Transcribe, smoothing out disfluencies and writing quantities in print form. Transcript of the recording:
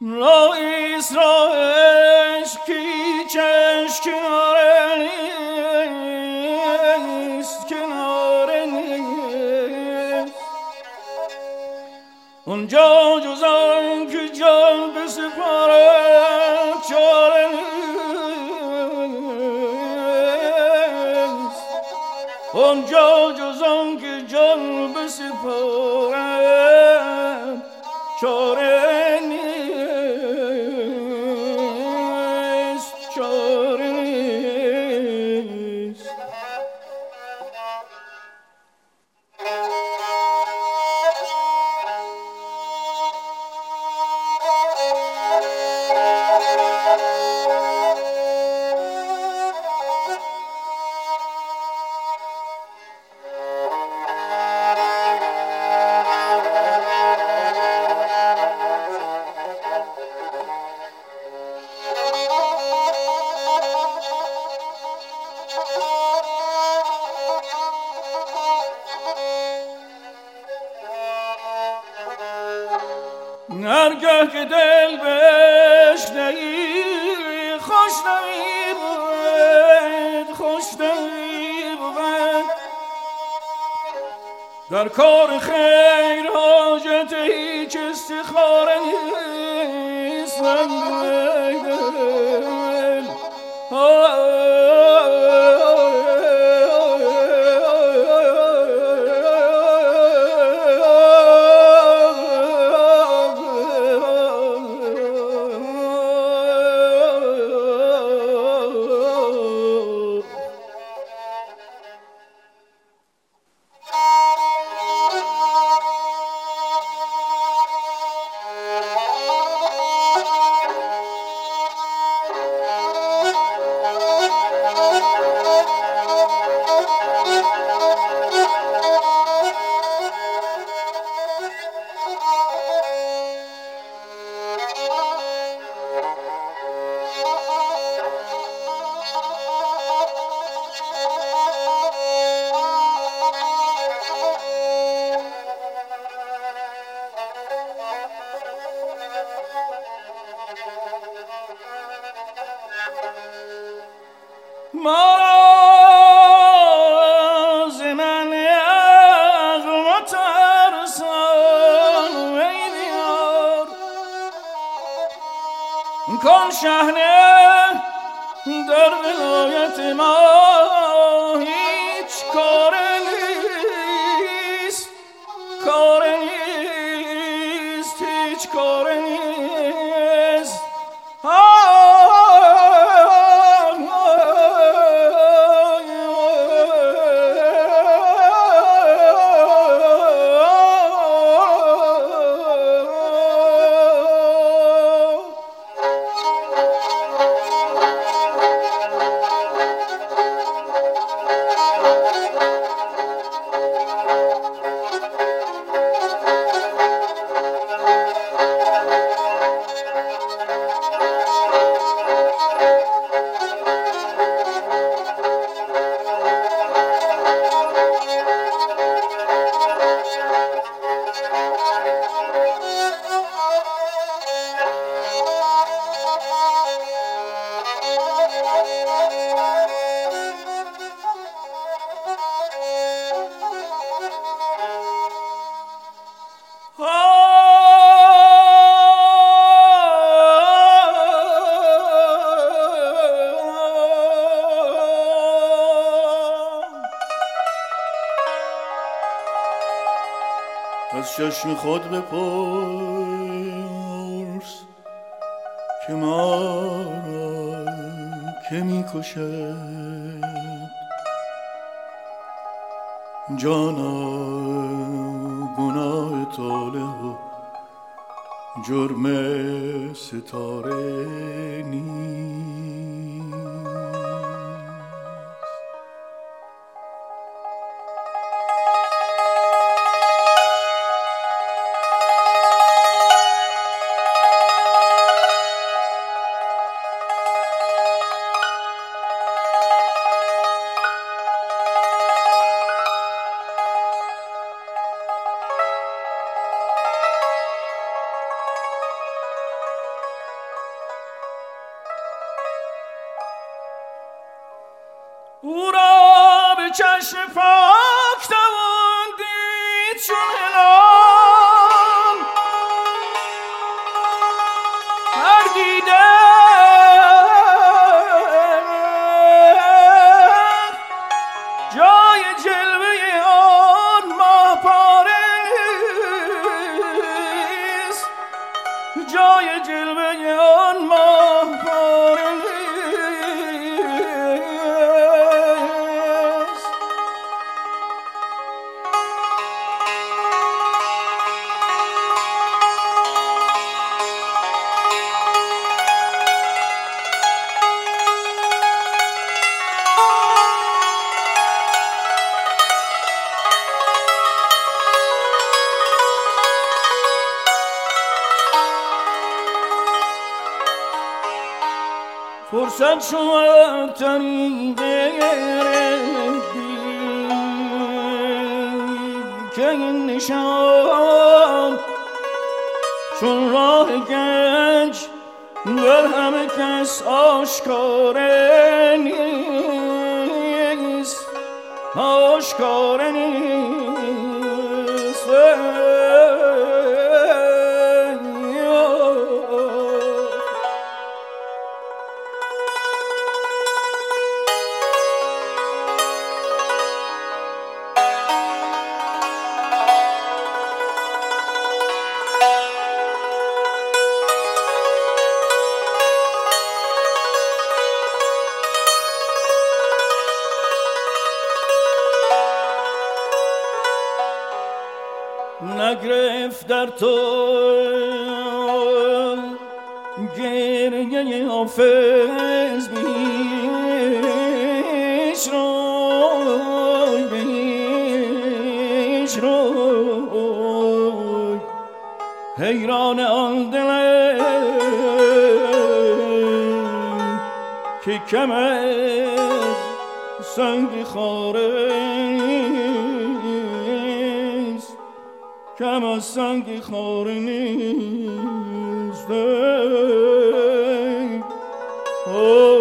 رئیس را عشقی چشکناره نیست کناره نیست اونجا جز آن که جان بسپاره چاره نیست اونجا جز آن که جان بسپاره چاره نیست چاره نیست هرگاه که دل بشنهی خوشنوی بود خوشنوی بود در کار خیر حاجت هیچ استخاره نیست ما ز من عقل مترسان ای بیار کن شحنه در ولایت ما هیچ کار نیست کار نیست هیچ کار نیست از چشم خود بپرس که ما را که می کشد جانا گناه طالع و جرم ستاره نیست چشم پاک توان دید چون هلال هر دیده جای جلوه آن ماه پاره نیست جای جلوه آن ماه پاره نیست فرصت شما طریق که این نشان چون راه گنج بر همه کس آشکار نیست آشکار نیست نگرفت در تو گریه حافظ بیش روی بیش روی حیران آن دلم که کم از سنگ خاره کم از سنگ خاره نیست